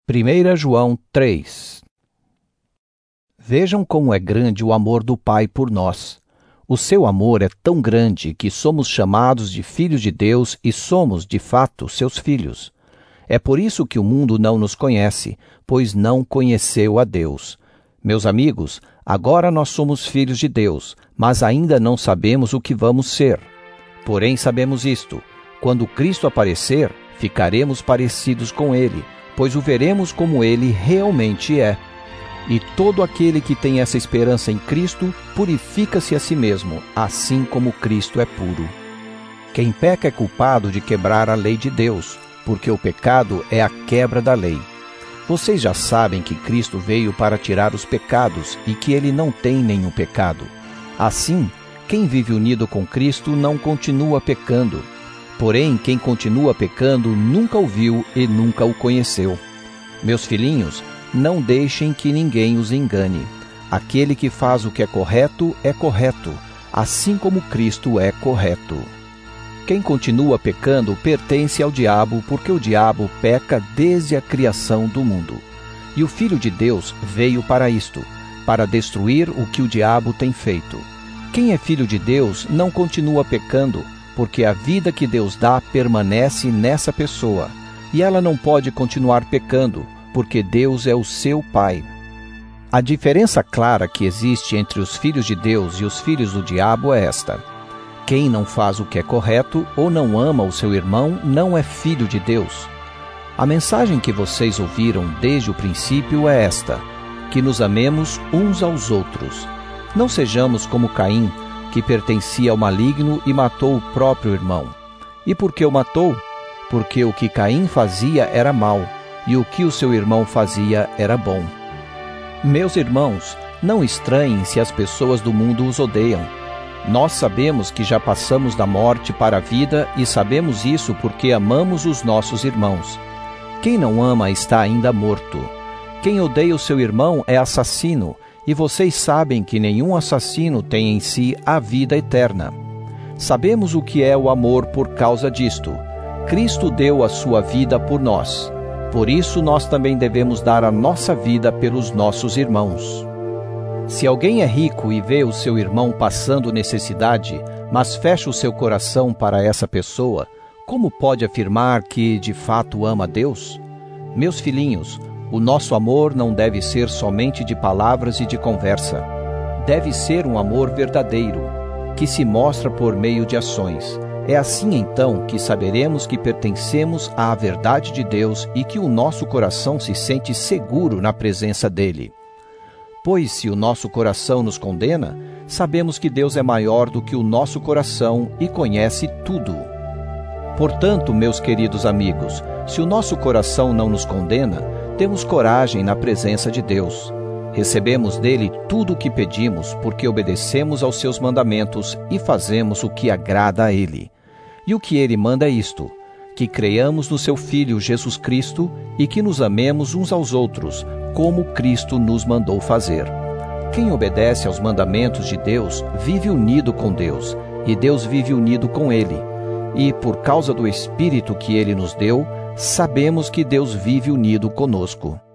1 João 3. Vejam como é grande o amor do Pai por nós. O seu amor é tão grande que somos chamados de filhos de Deus e somos, de fato, seus filhos. É por isso que o mundo não nos conhece, pois não conheceu a Deus. Meus amigos, agora nós somos filhos de Deus, mas ainda não sabemos o que vamos ser. Porém sabemos isto: quando Cristo aparecer, ficaremos parecidos com Ele, pois o veremos como Ele realmente é. E todo aquele que tem essa esperança em Cristo purifica-se a si mesmo, assim como Cristo é puro. Quem peca é culpado de quebrar a lei de Deus, porque o pecado é a quebra da lei. Vocês já sabem que Cristo veio para tirar os pecados e que Ele não tem nenhum pecado. Assim, quem vive unido com Cristo não continua pecando. Porém, quem continua pecando nunca o viu e nunca o conheceu. Meus filhinhos, não deixem que ninguém os engane. Aquele que faz o que é correto, assim como Cristo é correto. Quem continua pecando pertence ao diabo, porque o diabo peca desde a criação do mundo. E o Filho de Deus veio para isto, para destruir o que o diabo tem feito. Quem é filho de Deus não continua pecando, porque a vida que Deus dá permanece nessa pessoa, e ela não pode continuar pecando, porque Deus é o seu Pai. A diferença clara que existe entre os filhos de Deus e os filhos do diabo é esta: quem não faz o que é correto ou não ama o seu irmão não é filho de Deus. A mensagem que vocês ouviram desde o princípio é esta: que nos amemos uns aos outros. Não sejamos como Caim, que pertencia ao maligno e matou o próprio irmão. E por que o matou? Porque o que Caim fazia era mal, e o que o seu irmão fazia era bom. Meus irmãos, não estranhem se as pessoas do mundo os odeiam. Nós sabemos que já passamos da morte para a vida e sabemos isso porque amamos os nossos irmãos. Quem não ama está ainda morto. Quem odeia o seu irmão é assassino, e vocês sabem que nenhum assassino tem em si a vida eterna. Sabemos o que é o amor por causa disto. Cristo deu a sua vida por nós. Por isso nós também devemos dar a nossa vida pelos nossos irmãos. Se alguém é rico e vê o seu irmão passando necessidade, mas fecha o seu coração para essa pessoa, como pode afirmar que de fato ama Deus? Meus filhinhos, o nosso amor não deve ser somente de palavras e de conversa. Deve ser um amor verdadeiro, que se mostra por meio de ações. É assim então que saberemos que pertencemos à verdade de Deus e que o nosso coração se sente seguro na presença dele. Pois se o nosso coração nos condena, sabemos que Deus é maior do que o nosso coração e conhece tudo. Portanto, meus queridos amigos, se o nosso coração não nos condena, temos coragem na presença de Deus. Recebemos dele tudo o que pedimos, porque obedecemos aos seus mandamentos e fazemos o que agrada a ele. E o que ele manda é isto: que creiamos no seu Filho Jesus Cristo e que nos amemos uns aos outros, como Cristo nos mandou fazer. Quem obedece aos mandamentos de Deus vive unido com Deus, e Deus vive unido com ele. E, por causa do Espírito que ele nos deu, sabemos que Deus vive unido conosco.